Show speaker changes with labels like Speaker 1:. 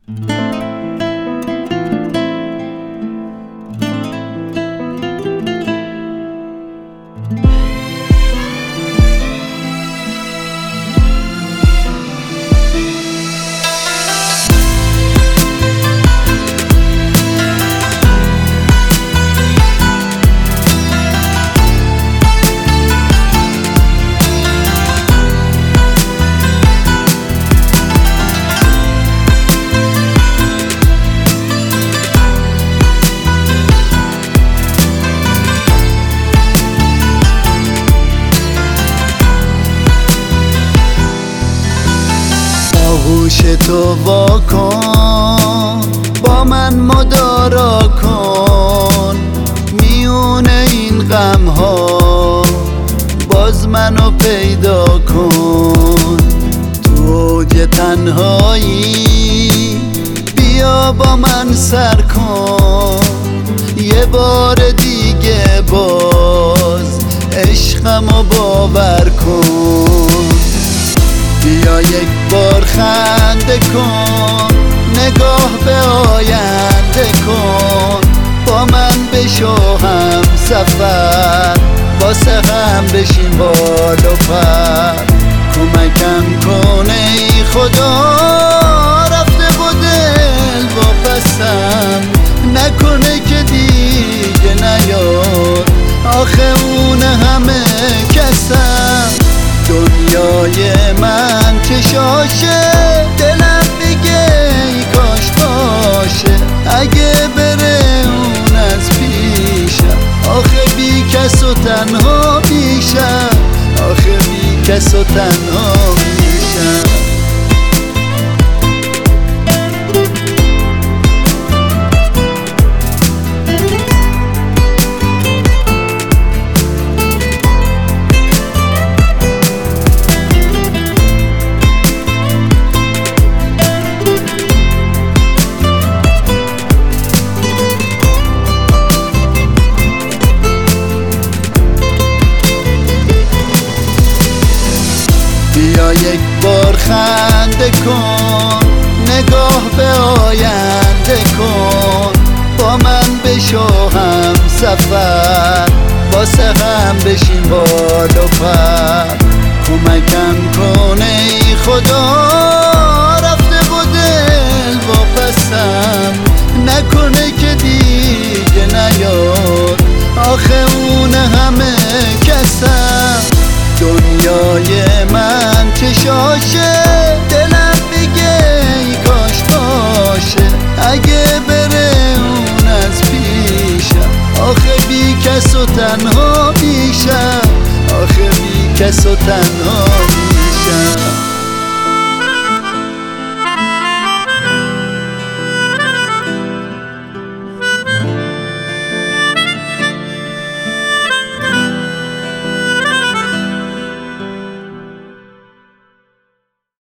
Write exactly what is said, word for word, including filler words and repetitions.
Speaker 1: گوش تو واکن، با من مدارا کن، میونه این غم ها باز منو پیدا کن. تو اوج تنهایی بیا با من سر کن، یه بار دیگه باز عشقمو باور کن. بیا یک بار خنده کن، نگاه به آینده کن، با من بشو هم سفر، واسه هم بشیم بال و پر. کمکم کن ای خدا، رفته و دل واپسم نکنه که دیگه نیاد، آخه اون همه کسم. دنیای من چشاشه، دلم میگه ای کاش باشه، اگه بره اون از پیشم، آخه بی کس و تنها میشم، آخه بی کس و تنها میشم. بیا یک بار خنده کن، نگاه به آینده کن، با من بشو هم سفر، واسه هم بشیم بال و پر. کمکم کن ای خدا، رفته و دل واپسم نکنه که دیگه نیاد، آخه اون همه کسم. دنیای من چشاشه، دلم میگه ای کاش باشه، اگه بره اون از پیشم، آخه بی کس و تنها میشم، آخه بی کس و تنها میشم.